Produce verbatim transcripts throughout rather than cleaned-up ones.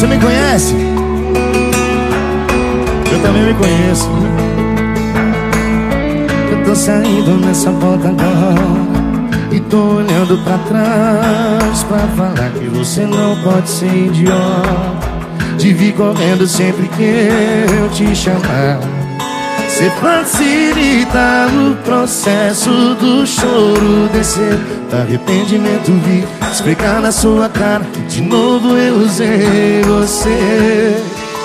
Você me conhece? Eu também me conheço. Eu tô saindo nessa volta agora e tô olhando pra trás pra falar que você não pode ser idiota de vir correndo sempre que eu te chamar. Você facilita o processo do choro descer, do arrependimento vir explicar na sua cara que de novo eu usei você.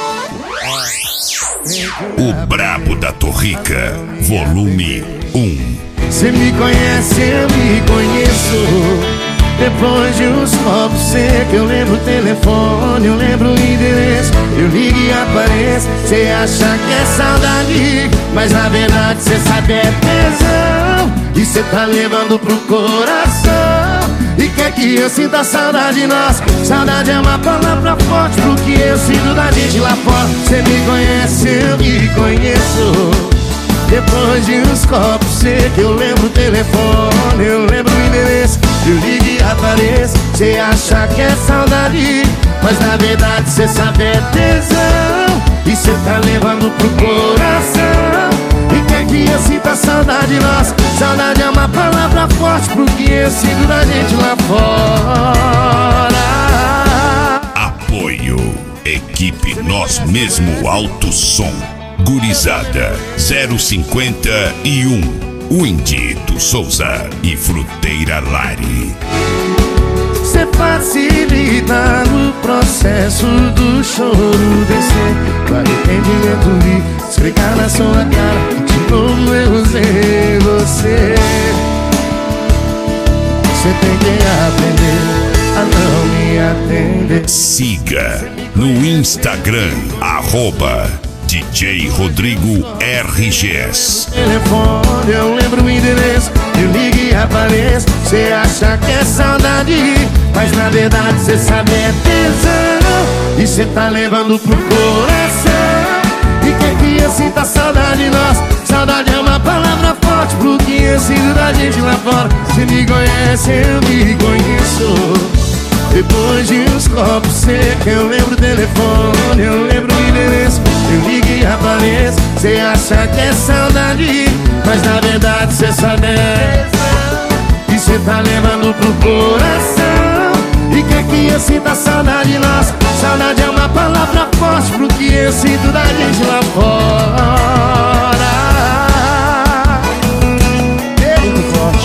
O Brabo da Torrica, volume um. Você me conhece, eu me conheço. Depois de uns copos secos, eu lembro o telefone, eu lembro o endereço. Eu ligo e apareço, cê acha que é saudade, mas na verdade cê sabe é tesão. E cê tá levando pro coração e quer que eu sinta saudade, nossa. Saudade é uma palavra forte pro que eu sinto da gente lá fora. Cê me conhece, eu me conheço. Depois de uns copos secos, eu lembro o telefone, eu lembro o endereço. Eu ligo e apareço, cê acha que é saudade, mas na verdade cê sabe é tesão. E cê tá levando pro coração e quer que eu sinta saudade, nossa. Saudade é uma palavra forte pro que eu sinto da gente lá fora. Apoio, equipe Nós Mesmo Alto Som, Gurizada zero cinquenta e um, Windito Souza e Fruteira Lari. Cê facilita o processo do choro descer, do arrependimento vir explicar na sua cara que de novo eu usei você. Cê tem que aprender a não me atender. Siga no Instagram, arroba D J Rodrigo R G S. Telefone, eu lembro o endereço. Eu ligo e apareço, cê acha que é saudade, mas na verdade cê sabe é tesão. E cê tá levando pro coração e quer que eu sinta saudade, nossa. Saudade é uma palavra forte pro que eu sinto da gente lá fora. Cê me conhece, eu me conheço. Depois de uns copos secos, eu lembro o telefone, eu lembro o endereço. Eu ligo e apareço, cê acha que é saudade, mas na verdade cê sabe é tesão. E cê tá levando pro coração e quer que eu sinta saudade, nossa. Saudade é uma palavra forte pro que eu sinto da gente lá fora. Muito forte.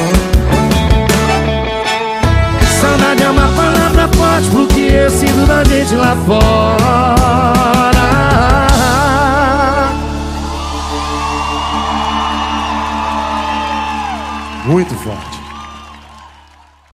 Saudade é uma palavra forte pro que eu sinto da gente lá fora. Muito forte.